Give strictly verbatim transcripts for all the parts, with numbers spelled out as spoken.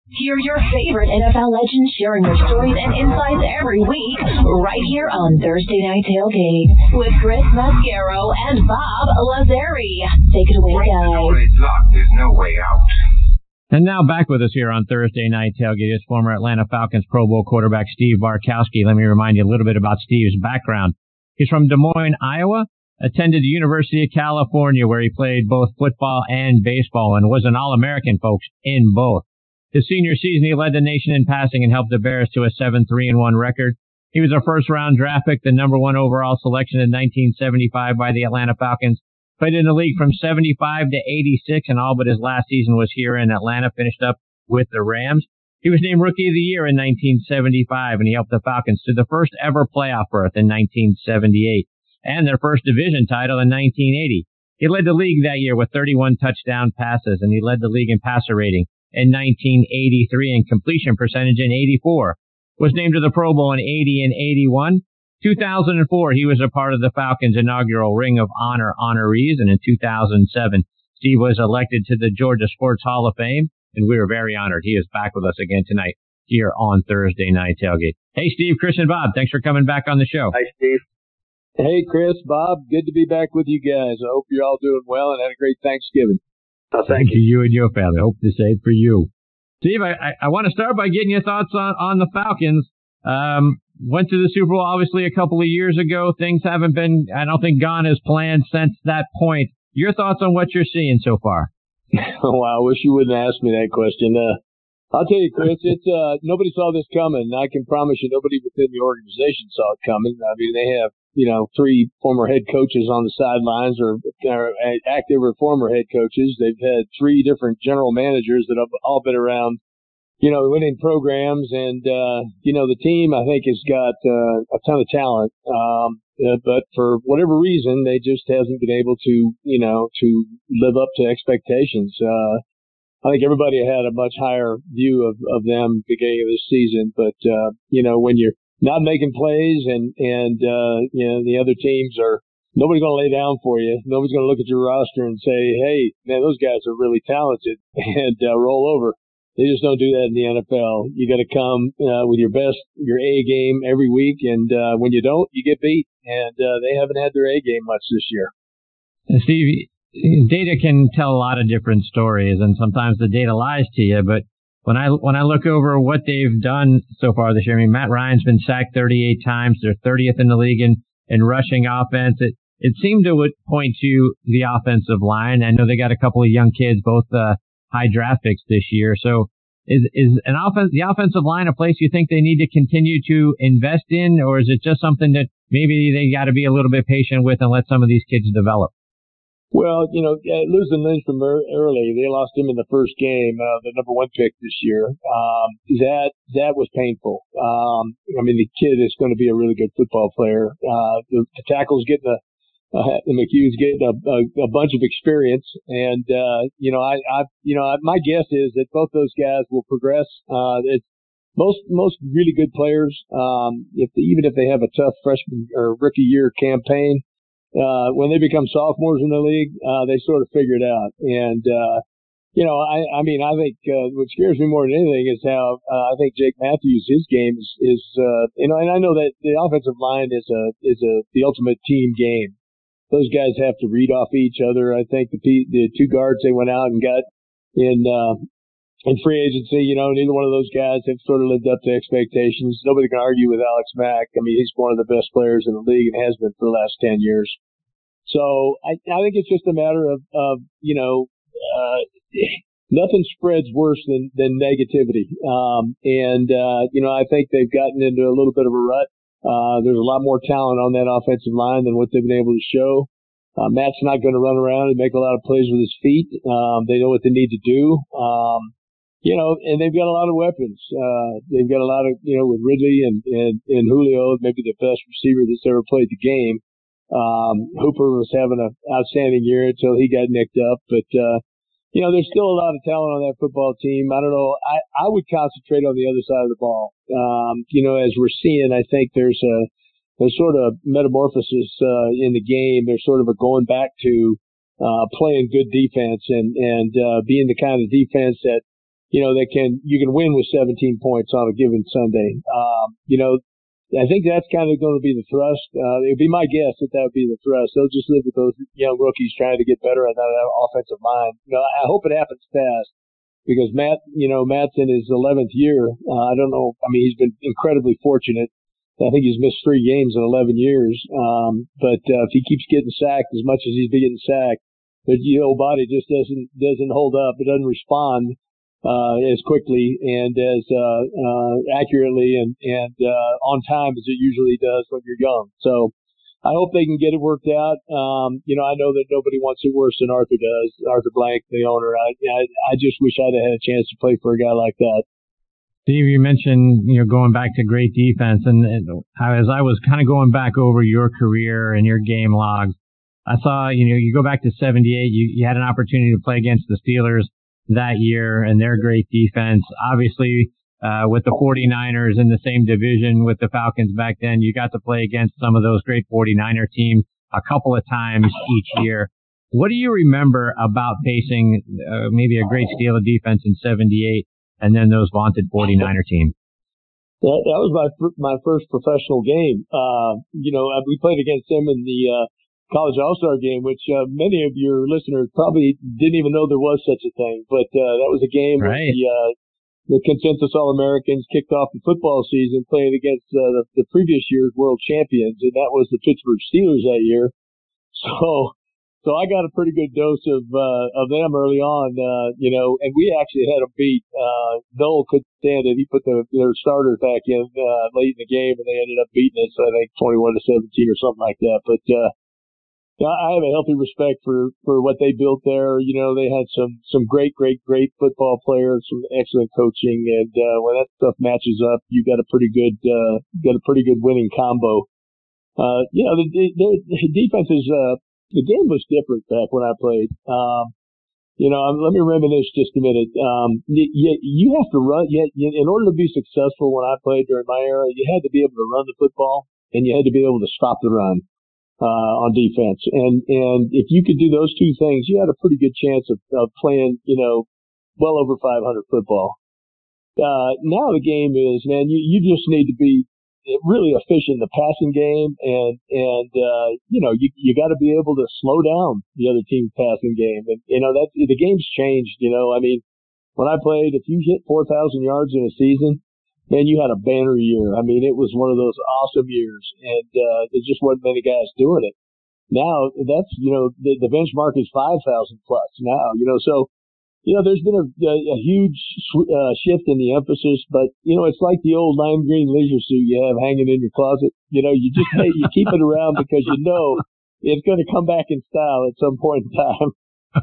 Hear your favorite N F L legends sharing their stories and insights every week, right here on Thursday Night Tailgate with Chris Mascaro and Bob Lazari. Take it away, guys. There's no way out. And now back with us here on Thursday Night Tailgate is former Atlanta Falcons Pro Bowl quarterback Steve Bartkowski. Let me remind you a little bit about Steve's background. He's from Des Moines, Iowa, attended the University of California where he played both football and baseball and was an All-American, folks, in both. His senior season, he led the nation in passing and helped the Bears to a seven three and one record. He was a first-round draft pick, the number one overall selection in nineteen seventy-five by the Atlanta Falcons. Played in the league from seventy-five to eighty-six, and all but his last season was here in Atlanta, finished up with the Rams. He was named Rookie of the Year in nineteen seventy-five, and he helped the Falcons to the first ever playoff berth in nineteen seventy-eight, and their first division title in nineteen eighty. He led the league that year with thirty-one touchdown passes, and he led the league in passer rating in nineteen eighty-three and completion percentage in eighty-four. Was named to the Pro Bowl in eighty and eighty-one. two thousand four, he was a part of the Falcons' inaugural Ring of Honor honorees, and in two thousand seven, Steve was elected to the Georgia Sports Hall of Fame, and we are very honored. He is back with us again tonight here on Thursday Night Tailgate. Hey, Steve, Chris, and Bob, thanks for coming back on the show. Hi, Steve. Hey, Chris, Bob, good to be back with you guys. I hope you're all doing well and had a great Thanksgiving. Oh, thank you. You and your family. Hope the same for you. Steve, I, I, I want to start by getting your thoughts on, on the Falcons. Um, went to the Super Bowl, obviously, a couple of years ago. Things haven't been, I don't think, gone as planned since that point. Your thoughts on what you're seeing so far? Wow, I wish you wouldn't ask me that question. Uh, I'll tell you, Chris, it's uh, nobody saw this coming. I can promise you nobody within the organization saw it coming. I mean, they have, you know, three former head coaches on the sidelines or, or active or former head coaches. They've had three different general managers that have all been around, you know, winning programs. And, uh, you know, the team, I think, has got uh, a ton of talent. Um, uh, but for whatever reason, they just hasn't been able to, you know, to live up to expectations. Uh, I think everybody had a much higher view of, of them beginning of this season. But, uh, you know, when you're not making plays and, and, uh, you know, the other teams are, nobody's going to lay down for you. Nobody's going to look at your roster and say, hey, man, those guys are really talented and uh, roll over. They just don't do that in the N F L. You got to come uh, with your best, your A game every week. And uh, when you don't, you get beat. And uh, they haven't had their A game much this year. And Steve, data can tell a lot of different stories, and sometimes the data lies to you. But when I when I look over what they've done so far this year, I mean, Matt Ryan's been sacked thirty-eight times. They're thirtieth in the league in, in rushing offense. It it seemed to point to the offensive line. I know they got a couple of young kids, both uh, high draft picks this year. So is is an offense the offensive line a place you think they need to continue to invest in, or is it just something that maybe they got to be a little bit patient with and let some of these kids develop? Well, you know, losing Lindstrom early, they lost him in the first game, uh, the number one pick this year. Um, that, that was painful. Um, I mean, the kid is going to be a really good football player. Uh, the, the tackle's getting a, uh, the McHugh's getting a, a, a bunch of experience. And, uh, you know, I, I, you know, I, my guess is that both those guys will progress. Uh, it's most, most really good players. Um, if they, even if they have a tough freshman or rookie year campaign, Uh, when they become sophomores in the league, uh, they sort of figure it out. And, uh, you know, I, I mean, I think, uh, what scares me more than anything is how, uh, I think Jake Matthews, his game is, is, uh, you know, and I know that the offensive line is a, is a, the ultimate team game. Those guys have to read off each other. I think the, the two guards they went out and got in, uh, in free agency, you know, neither one of those guys have sort of lived up to expectations. Nobody can argue with Alex Mack. I mean, he's one of the best players in the league and has been for the last ten years. So I, I think it's just a matter of, of you know, uh, nothing spreads worse than, than negativity. Um, and, uh, you know, I think they've gotten into a little bit of a rut. Uh, there's a lot more talent on that offensive line than what they've been able to show. Uh, Matt's not going to run around and make a lot of plays with his feet. Um, they know what they need to do. Um, You know, and they've got a lot of weapons. Uh, they've got a lot of, you know, with Ridley and, and, and Julio, maybe the best receiver that's ever played the game. Um, Hooper was having an outstanding year until he got nicked up. But, uh, you know, there's still a lot of talent on that football team. I don't know. I, I would concentrate on the other side of the ball. Um, you know, as we're seeing, I think there's a, there's sort of metamorphosis, uh, in the game. There's sort of a going back to, uh, playing good defense and, and, uh, being the kind of defense that, you know, that can, you can win with seventeen points on a given Sunday. Um, you know, I think that's kind of going to be the thrust. Uh, it would be my guess that that would be the thrust. They'll just live with those young rookies trying to get better at that offensive line. You know, I hope it happens fast because Matt, you know, Matt's in his eleventh year. Uh, I don't know. I mean, he's been incredibly fortunate. I think he's missed three games in eleven years. Um, but, uh, if he keeps getting sacked as much as he's been getting sacked, the old body just doesn't, doesn't hold up. It doesn't respond. Uh, as quickly and as, uh, uh, accurately and, and, uh, on time as it usually does when you're young. So I hope they can get it worked out. Um, you know, I know that nobody wants it worse than Arthur does. Arthur Blank, the owner. I, I, I just wish I'd have had a chance to play for a guy like that. Steve, you mentioned, you know, going back to great defense, and, and as I was kind of going back over your career and your game logs, I saw, you know, you go back to seventy-eight, you, you had an opportunity to play against the Steelers that year and their great defense. Obviously, uh, with the 49ers in the same division with the Falcons back then, you got to play against some of those great 49er teams a couple of times each year. What do you remember about facing uh, maybe a great Steelers defense in seventy-eight and then those vaunted 49er teams? That, that was my my first professional game. Uh, you know, we played against them in the uh, College All-Star game, which uh, many of your listeners probably didn't even know there was such a thing. But uh, that was a game right. where the, uh, the consensus All-Americans kicked off the football season playing against uh, the, the previous year's world champions, and that was the Pittsburgh Steelers that year. So so I got a pretty good dose of uh, of them early on, uh, you know, and we actually had them beat. Uh, Noel couldn't stand it. He put the, their starters back in uh, late in the game, and they ended up beating us, I think, twenty-one to seventeen or something like that. But uh I have a healthy respect for, for what they built there. You know, they had some, some great, great, great football players, some excellent coaching. And, uh, when that stuff matches up, you got a pretty good, uh, got a pretty good winning combo. Uh, you know, the, the, the defense is, uh, the game was different back when I played. Um, you know, let me reminisce just a minute. Um, you, you have to run, you, in order to be successful when I played during my era, you had to be able to run the football and you had to be able to stop the run. Uh, on defense. And, and if you could do those two things, you had a pretty good chance of, of playing, you know, well over five hundred football. Uh, now the game is, man, you, you just need to be really efficient in the passing game. And, and, uh, you know, you, you got to be able to slow down the other team's passing game. And, you know, that the game's changed, you know, I mean, when I played, if you hit four thousand yards in a season, man, you had a banner year. I mean, it was one of those awesome years, and uh, there just wasn't many guys doing it. Now, that's, you know, the, the benchmark is five thousand plus now, you know, so, you know, there's been a, a, a huge uh, shift in the emphasis, but, you know, it's like the old lime green leisure suit you have hanging in your closet. You know, you just, you keep it around because you know it's going to come back in style at some point in time.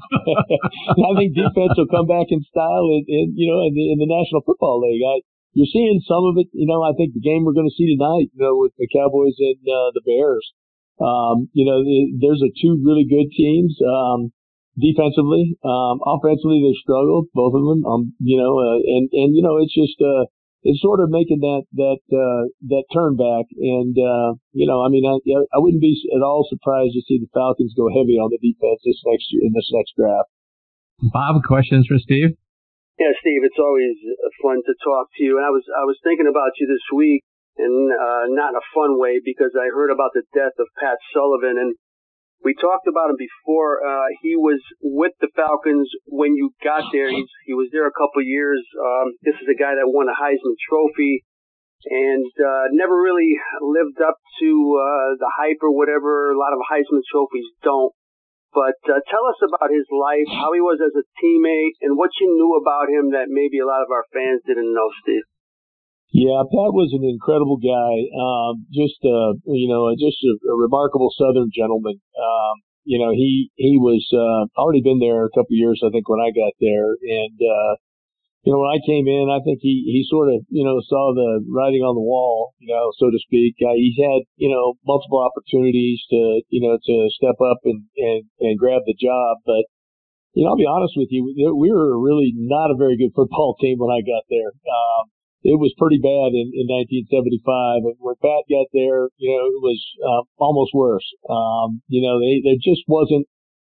I think defense will come back in style in, in you know, in the, in the National Football League. I, You're seeing some of it, you know, I think the game we're going to see tonight, you know, with the Cowboys and uh, the Bears, um, you know, there's a two really good teams, um, defensively, um, offensively they struggled, both of them, um, you know, uh, and, and, you know, it's just, uh, it's sort of making that, that, uh, that turn back. And, uh, you know, I mean, I, I wouldn't be at all surprised to see the Falcons go heavy on the defense this next year, in this next draft. Bob, questions for Steve? Yeah, Steve, it's always fun to talk to you. And I was I was thinking about you this week, and uh, not in a fun way, because I heard about the death of Pat Sullivan, and we talked about him before. Uh, he was with the Falcons when you got there. He's, he was there a couple of years. Um, this is a guy that won a Heisman Trophy and uh, never really lived up to uh, the hype or whatever. A lot of Heisman Trophies don't. But uh, tell us about his life, how he was as a teammate, and what you knew about him that maybe a lot of our fans didn't know, Steve. Yeah, Pat was an incredible guy. Um, just, uh, you know, just a, a remarkable Southern gentleman. Um, you know, he he was uh, already been there a couple of years, I think, when I got there, and uh, you know, when I came in, I think he, he sort of, you know, saw the writing on the wall, you know, so to speak. Uh, he's had, you know, multiple opportunities to, you know, to step up and, and, and grab the job. But, you know, I'll be honest with you, we were really not a very good football team when I got there. Um, it was pretty bad in, in nineteen seventy-five. And when Pat got there, you know, it was uh, almost worse. Um, you know, they, there just wasn't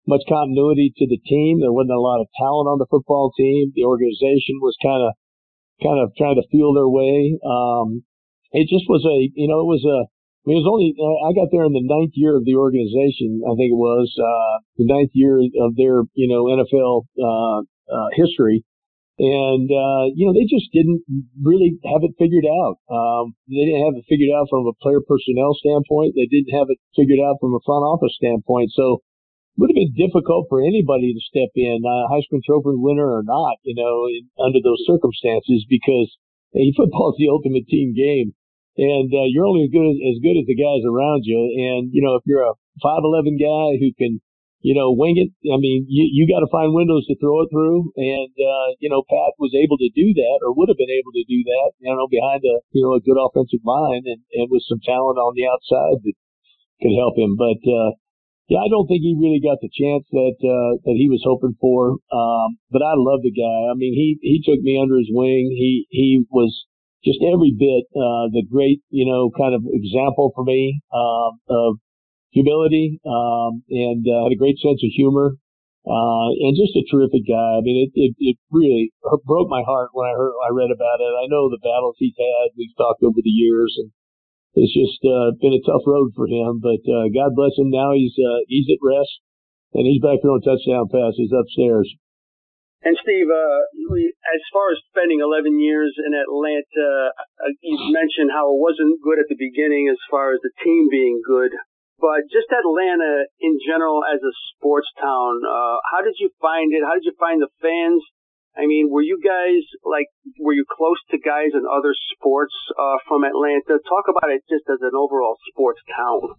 much continuity to the team. There wasn't a lot of talent on the football team. The organization was kind of, kind of trying to feel their way. Um, it just was a, you know, it was a, I mean, it was only, I got there in the ninth year of the organization, I think it was, uh, the ninth year of their, you know, N F L, uh, uh, history. And, uh, you know, they just didn't really have it figured out. Um, they didn't have it figured out from a player personnel standpoint. They didn't have it figured out from a front office standpoint. So it would have been difficult for anybody to step in, uh, Heisman Trophy winner or not, you know, in, under those circumstances, because hey, football is the ultimate team game. And, uh, you're only as good as, as good as the guys around you. And, you know, if you're a five eleven guy who can, you know, wing it, I mean, you, you got to find windows to throw it through. And, uh, you know, Pat was able to do that, or would have been able to do that, you know, behind a, you know, a good offensive line and, and with some talent on the outside that could help him. But, uh, yeah, I don't think he really got the chance that, uh, that he was hoping for. Um, but I love the guy. I mean, he, he took me under his wing. He, he was just every bit, uh, the great, you know, kind of example for me, um, of humility, um, and, uh, had a great sense of humor, uh, and just a terrific guy. I mean, it, it, it really broke my heart when I heard, I read about it. I know the battles he's had, we've talked over the years, and it's just, uh, been a tough road for him, but, uh, God bless him. Now he's, uh, he's at rest and he's back throwing touchdown passes upstairs. And Steve, uh, as far as spending eleven years in Atlanta, uh, you've mentioned how it wasn't good at the beginning as far as the team being good, but just Atlanta in general as a sports town, uh, how did you find it? How did you find the fans? I mean, were you guys, like, were you close to guys in other sports, uh, from Atlanta? Talk about it just as an overall sports town.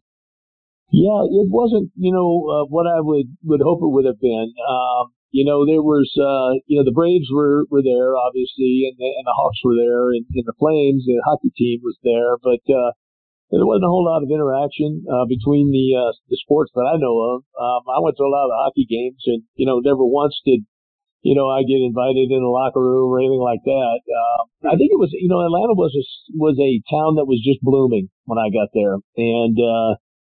Yeah, it wasn't, you know, uh, what I would, would hope it would have been. Um, You know, there was, uh, you know, the Braves were, were there, obviously, and the, and the Hawks were there, and, and the Flames, the hockey team was there, but, uh, there wasn't a whole lot of interaction, uh, between the, uh, the sports that I know of. Um, I went to a lot of the hockey games, and, you know, never once did, you know, I get invited in the locker room or anything like that. Um, I think it was, you know, Atlanta was a, was a town that was just blooming when I got there. And, uh,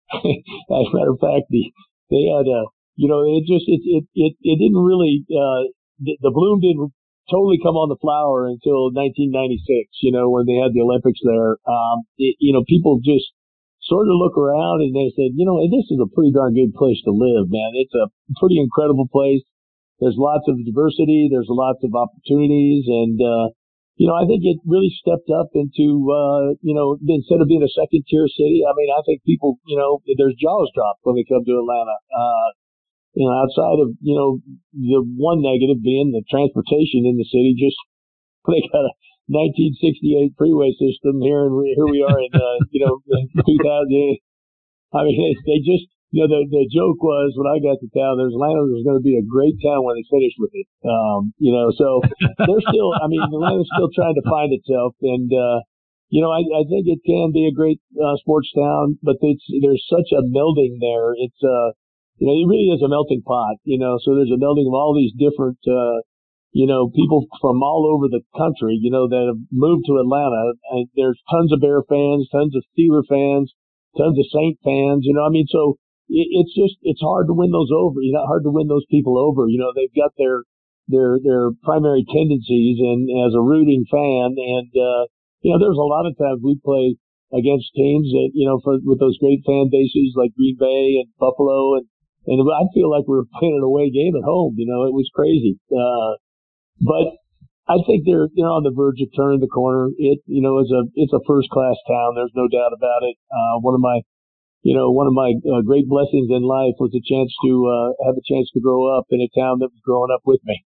as a matter of fact, the, they had a, You know, it just, it, it, it, it didn't really, uh, the, the bloom didn't totally come on the flower until nineteen ninety-six, you know, when they had the Olympics there. Um, it, you know, people just sort of look around and they said, you know, this is a pretty darn good place to live, man. It's a pretty incredible place. There's lots of diversity. There's lots of opportunities. And, uh, you know, I think it really stepped up into, uh, you know, instead of being a second tier city, I mean, I think people, you know, there's jaws dropped when they come to Atlanta. Uh, You know, outside of, you know, the one negative being the transportation in the city, just they got a nineteen sixty-eight freeway system here, and we, here we are in, uh, you know, two thousand. I mean, they, they just, you know, the the joke was when I got to town, there's Atlanta was going to be a great town when they finished with it. Um, you know, so they're still, I mean, Atlanta's still trying to find itself, and uh, you know, I, I think it can be a great uh, sports town, but it's there's such a melding there. It's uh. You know, it really is a melting pot, you know, so there's a melding of all these different, uh, you know, people from all over the country, you know, that have moved to Atlanta. And there's tons of Bear fans, tons of Steeler fans, tons of Saint fans, you know, I mean, so it, it's just, it's hard to win those over. You know, hard to win those people over. You know, they've got their, their, their primary tendencies and as a rooting fan. And, uh, you know, there's a lot of times we play against teams that, you know, for, with those great fan bases like Green Bay and Buffalo, and And I feel like we were playing an away game at home. You know, it was crazy. Uh, but I think they're, they're on the verge of turning the corner. It, you know, is a, it's a first class town. There's no doubt about it. Uh, one of my, you know, one of my uh, great blessings in life was a chance to, uh, have a chance to grow up in a town that was growing up with me.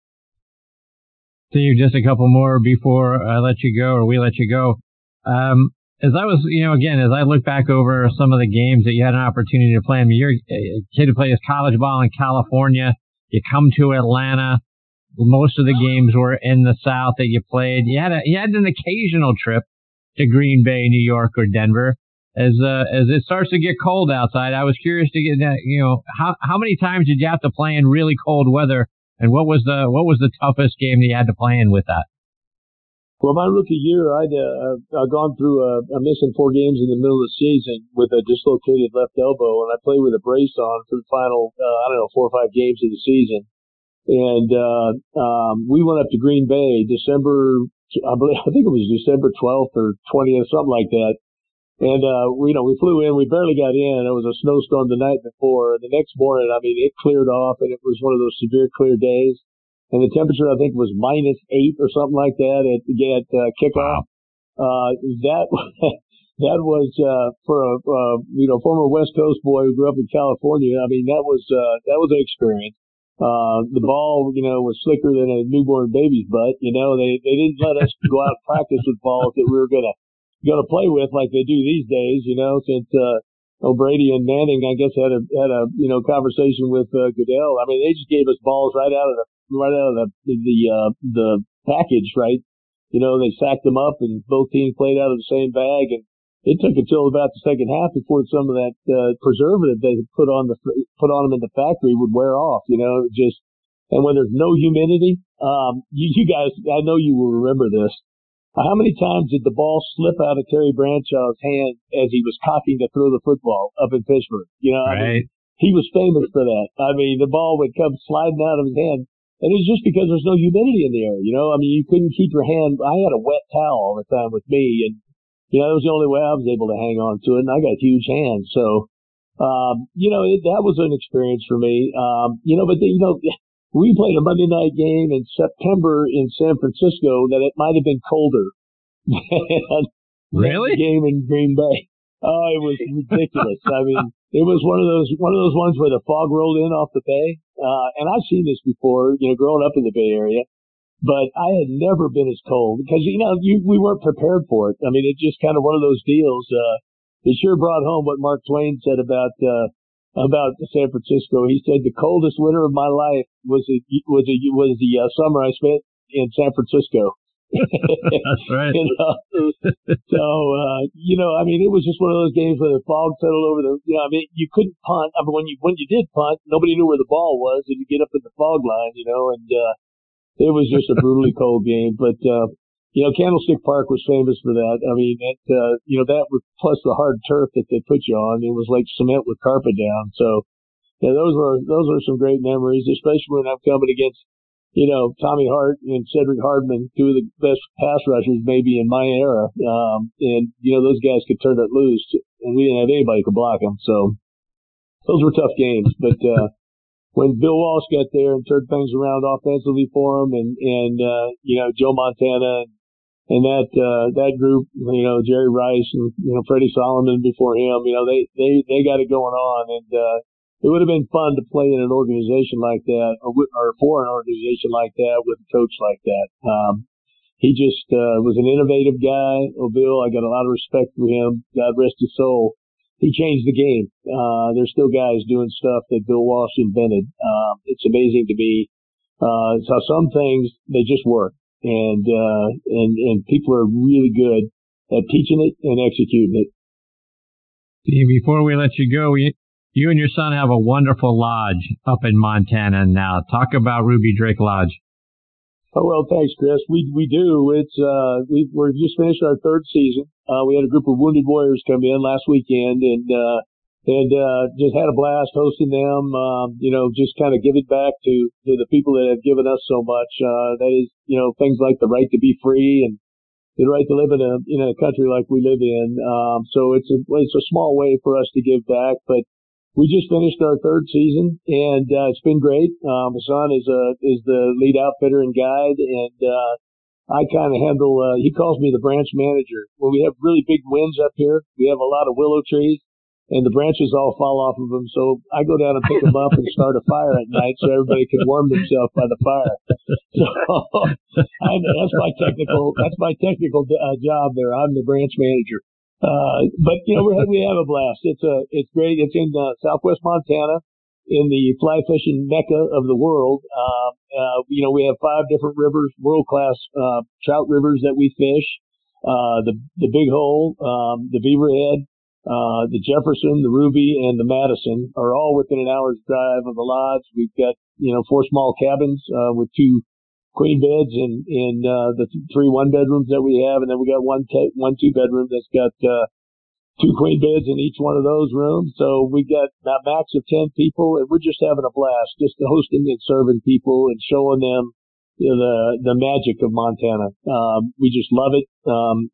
Steve, just a couple more before I let you go, or we let you go. Um, As I was, you know, again, as I look back over some of the games that you had an opportunity to play, I mean, you're a kid who plays college ball in California. You come to Atlanta. Most of the games were in the South that you played. You had a, you had an occasional trip to Green Bay, New York, or Denver. As uh, as it starts to get cold outside, I was curious to get that, you know, how how many times did you have to play in really cold weather, and what was the what was the toughest game that you had to play in with that? Well, my rookie year, I'd uh, I'd gone through a, a missing four games in the middle of the season with a dislocated left elbow, and I played with a brace on for the final, uh, I don't know, four or five games of the season. And uh, um, we went up to Green Bay December, I believe, I think it was December twelfth or twentieth, something like that. And uh, we, you know, we flew in, we barely got in. It was a snowstorm the night before. The next morning, I mean, it cleared off, and it was one of those severe clear days. And the temperature, I think, was minus eight or something like that at, at uh, kickoff. Uh, that that was uh, for a uh, you know former West Coast boy who grew up in California. I mean, that was uh, that was an experience. Uh, the ball, you know, was slicker than a newborn baby's butt. You know, they they didn't let us go out and practice with balls that we were gonna gonna play with like they do these days. You know, since uh, O'Brady and Manning, I guess, had a had a you know conversation with uh, Goodell. I mean, they just gave us balls right out of the right out of the the uh, the package, right? You know, they sacked them up, and both teams played out of the same bag. And it took until about the second half before some of that uh, preservative they put on the put on them in the factory would wear off. You know, just and when there's no humidity, um, you, you guys, I know you will remember this. How many times did the ball slip out of Terry Bradshaw's hand as he was cocking to throw the football up in Pittsburgh? You know, right. I mean, he was famous for that. I mean, the ball would come sliding out of his hand. And it's just because there's no humidity in the air, you know. I mean, you couldn't keep your hand. I had a wet towel all the time with me, and you know, that was the only way I was able to hang on to it. And I got huge hands, so um, you know, it, that was an experience for me. Um, you know, but the, you know, we played a Monday night game in September in San Francisco that it might have been colder than really? the game in Green Bay. Oh, it was ridiculous. I mean, it was one of those one of those ones where the fog rolled in off the bay. Uh, and I've seen this before, you know, growing up in the Bay Area, but I had never been as cold because, you know, you, we weren't prepared for it. I mean, it's just kind of one of those deals. Uh, it sure brought home what Mark Twain said about, uh, about San Francisco. He said the coldest winter of my life was a, was a, was the uh, summer I spent in San Francisco. That's right. You know? So, uh, you know, I mean, it was just one of those games where the fog settled over the, you know, I mean, you couldn't punt. I mean, when you, when you did punt, nobody knew where the ball was, and you get up in the fog line, you know, and, uh, it was just a brutally cold game. But, uh, you know, Candlestick Park was famous for that. I mean, that, uh, you know, that was plus the hard turf that they put you on. It was like cement with carpet down. So, yeah, those were, those were some great memories, especially when I'm coming against, you know, Tommy Hart and Cedric Hardman, two of the best pass rushers maybe in my era. Um, and, you know, those guys could turn it loose, and we didn't have anybody who could block them. So those were tough games. But uh, when Bill Walsh got there and turned things around offensively for him, and, and uh, you know, Joe Montana and, and that uh, that group, you know, Jerry Rice and, you know, Freddie Solomon before him, you know, they, they, they got it going on. And, uh, it would have been fun to play in an organization like that, or, or for an organization like that with a coach like that. Um, he just uh, was an innovative guy. Oh, Bill, I got a lot of respect for him. God rest his soul. He changed the game. Uh, there's still guys doing stuff that Bill Walsh invented. Um, it's amazing to me. Uh, so some things, they just work. And, uh, and, and people are really good at teaching it and executing it. Steve, before we let you go, we You and your son have a wonderful lodge up in Montana now. Talk about Ruby Drake Lodge. Oh, well, thanks, Chris. We we do. It's uh, we we're just finished our third season. Uh, we had a group of Wounded Warriors come in last weekend, and uh, and uh, just had a blast hosting them. Um, you know, just kind of giving back to to the people that have given us so much. Uh, that is, you know, things like the right to be free and the right to live in a in a country like we live in. Um, so it's a it's a small way for us to give back, but we just finished our third season, and uh, it's been great. Um, my son is a is the lead outfitter and guide, and uh, I kind of handle. Uh, he calls me the branch manager. When we have really big winds up here, we have a lot of willow trees, and the branches all fall off of them. So I go down and pick them up and start a fire at night, so everybody can warm themselves by the fire. So I, that's my technical. That's my technical uh, job there. I'm the branch manager. Uh, but you know, we we have a blast. It's a, it's great. It's in uh, Southwest Montana, in the fly fishing mecca of the world. Uh, uh, you know, we have five different rivers, world class uh, trout rivers that we fish. Uh, the the Big Hole, um, the Beaverhead, uh, the Jefferson, the Ruby, and the Madison are all within an hour's drive of the lodge. We've got, you know, four small cabins uh, with two queen beds in, in, uh, the three one bedrooms that we have. And then we got one, te- one two bedroom that's got, uh, two queen beds in each one of those rooms. So we got a max of ten people, and we're just having a blast, just hosting and serving people and showing them, you know, the, the magic of Montana. Um, we just love it. Um,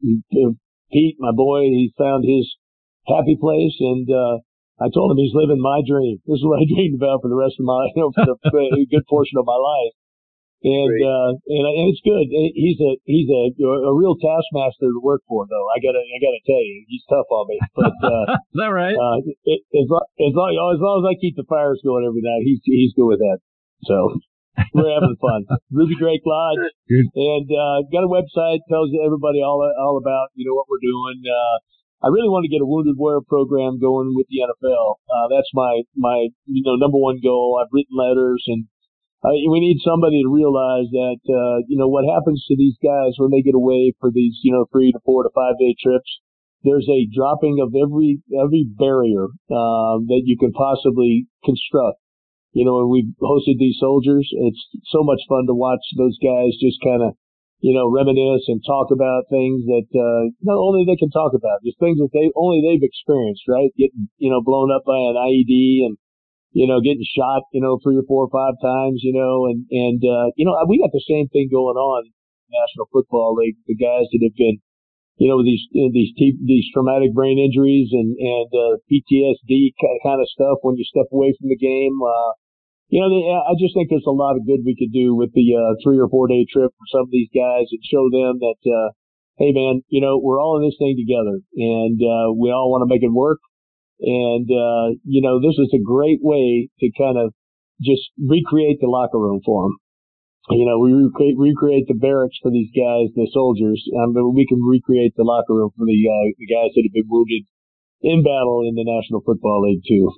Pete, my boy, he found his happy place, and, uh, I told him he's living my dream. This is what I dreamed about for the rest of my, you know, for the, for a good portion of my life. And, Great. uh, and, and it's good. He's a, he's a, a real taskmaster to work for, though. I gotta, I gotta tell you, he's tough on me. But, uh, is that right? Uh, it, as, long, as long, as long as I keep the fires going every night, he's, he's good with that. So we're having fun. Ruby Drake Lodge. Good. And, uh, got a website, tells everybody all, all about, you know, what we're doing. Uh, I really want to get a Wounded Warrior program going with the N F L. Uh, that's my, my, you know, number one goal. I've written letters, and uh, we need somebody to realize that, uh, you know, what happens to these guys when they get away for these, you know, three to four to five day trips. There's a dropping of every, every barrier, um, that you can possibly construct. You know, when we hosted these soldiers, it's so much fun to watch those guys just kind of, you know, reminisce and talk about things that, uh, not only they can talk about, just things that they, only they've experienced, right? Getting, you know, blown up by an I E D and, you know, getting shot, you know, three or four or five times, you know, and, and, uh, you know, we got the same thing going on in the National Football League. The guys that have been, you know, these, you know, these, t- these traumatic brain injuries and, and, uh, P T S D kind of stuff when you step away from the game, uh, You know, I just think there's a lot of good we could do with the uh, three or four day trip for some of these guys and show them that, uh, hey, man, you know, we're all in this thing together, and uh, we all want to make it work. And, uh, you know, this is a great way to kind of just recreate the locker room for them. You know, we recreate, recreate the barracks for these guys, the soldiers. Um, but we can recreate the locker room for the, uh, the guys that have been wounded in battle in the National Football League, too.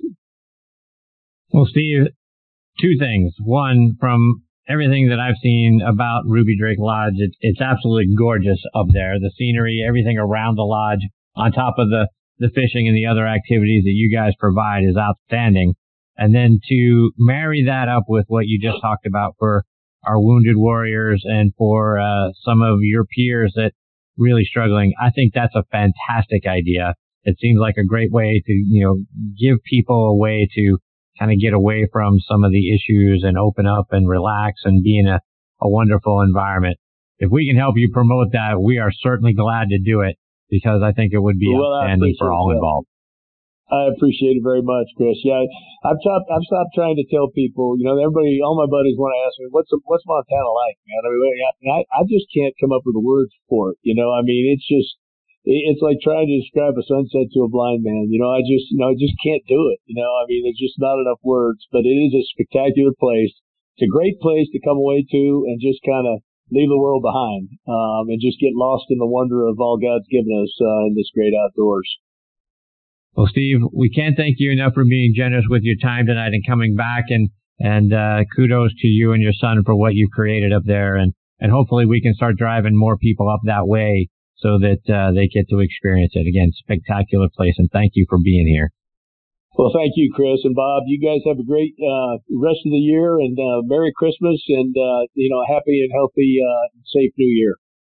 Well, Steve, two things. One, from everything that I've seen about Ruby Drake Lodge, it, it's absolutely gorgeous up there. The scenery, everything around the lodge, on top of the, the fishing and the other activities that you guys provide is outstanding. And then to marry that up with what you just talked about for our wounded warriors and for uh, some of your peers that really struggling, I think that's a fantastic idea. It seems like a great way to, you know, give people a way to kind of get away from some of the issues and open up and relax and be in a, a wonderful environment. If we can help you promote that, we are certainly glad to do it, because I think it would be well, outstanding for all that. involved. I appreciate it very much, Chris. Yeah, I've stopped, I've stopped trying to tell people, you know, everybody, all my buddies want to ask me, what's, what's Montana like, man? I mean, I, I just can't come up with the words for it. You know, I mean, it's just, it's like trying to describe a sunset to a blind man. You know, I just, you know, I just can't do it. You know, I mean, there's just not enough words, but it is a spectacular place. It's a great place to come away to and just kind of leave the world behind, um, and just get lost in the wonder of all God's given us, uh, in this great outdoors. Well, Steve, we can't thank you enough for being generous with your time tonight and coming back, and, and, uh, kudos to you and your son for what you've created up there. And, and hopefully we can start driving more people up that way so that, uh, they get to experience it. Again, spectacular place, and thank you for being here. Well, thank you, Chris and Bob. You guys have a great, uh, rest of the year, and, uh, Merry Christmas, and, uh, you know, happy and healthy, uh, safe New Year.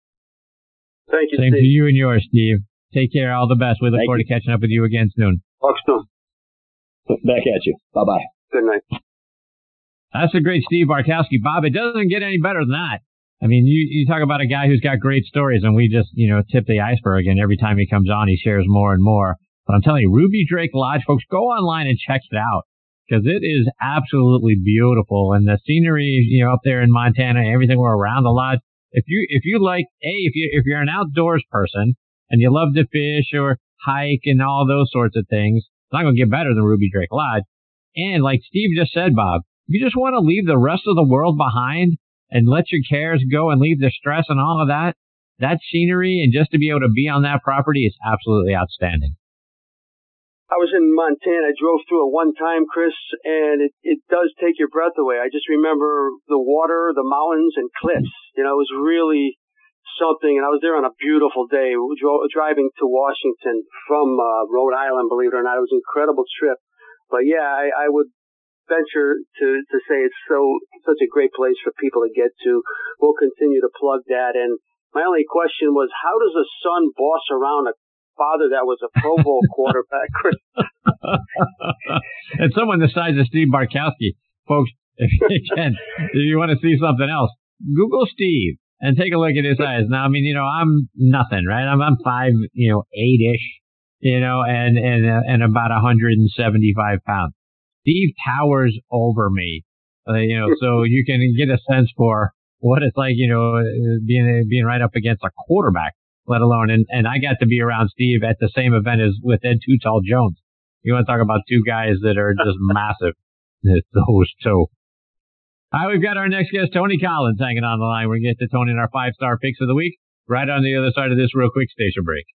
Thank you, Same Steve. to you and yours, Steve. Take care. All the best. We look Thank forward you. to catching up with you again soon. Talk soon. Back at you. Bye-bye. Good night. That's a great Steve Bartkowski. Bob, it doesn't get any better than that. I mean, you, you talk about a guy who's got great stories, and we just, you know, tip the iceberg, and every time he comes on, he shares more and more. But I'm telling you, Ruby Drake Lodge, folks, go online and check it out, because it is absolutely beautiful. And the scenery, you know, up there in Montana, everything around the lodge. If you, if you like, A, if you, if you're an outdoors person, and you love to fish or hike and all those sorts of things, it's not going to get better than Ruby Drake Lodge. And like Steve just said, Bob, you just want to leave the rest of the world behind and let your cares go and leave the stress and all of that, that scenery and just to be able to be on that property is absolutely outstanding. I was in Montana. I drove through it one time, Chris, and it, it does take your breath away. I just remember the water, the mountains, and cliffs. You know, it was really something, and I was there on a beautiful day, dro- driving to Washington from uh, Rhode Island, believe it or not. It was an incredible trip. But yeah, I, I would venture to, to say it's so such a great place for people to get to. We'll continue to plug that. And my only question was, how does a son boss around a father that was a Pro Bowl quarterback, Chris? And someone the size of Steve Bartkowski. Folks, if you can, if you want to see something else, Google Steve and take a look at his eyes. Now, I mean, you know, I'm nothing, right? I'm, I'm five, you know, eight-ish, you know, and, and, uh, and about one hundred seventy-five pounds. Steve towers over me, uh, you know, so you can get a sense for what it's like, you know, being, being right up against a quarterback, let alone, and, and I got to be around Steve at the same event as with Ed Too Tall Jones. You want to talk about two guys that are just massive. It's those two. All right, we've got our next guest, Tony Collins, hanging on the line. We're going to get to Tony and our five-star picks of the week right on the other side of this real quick station break.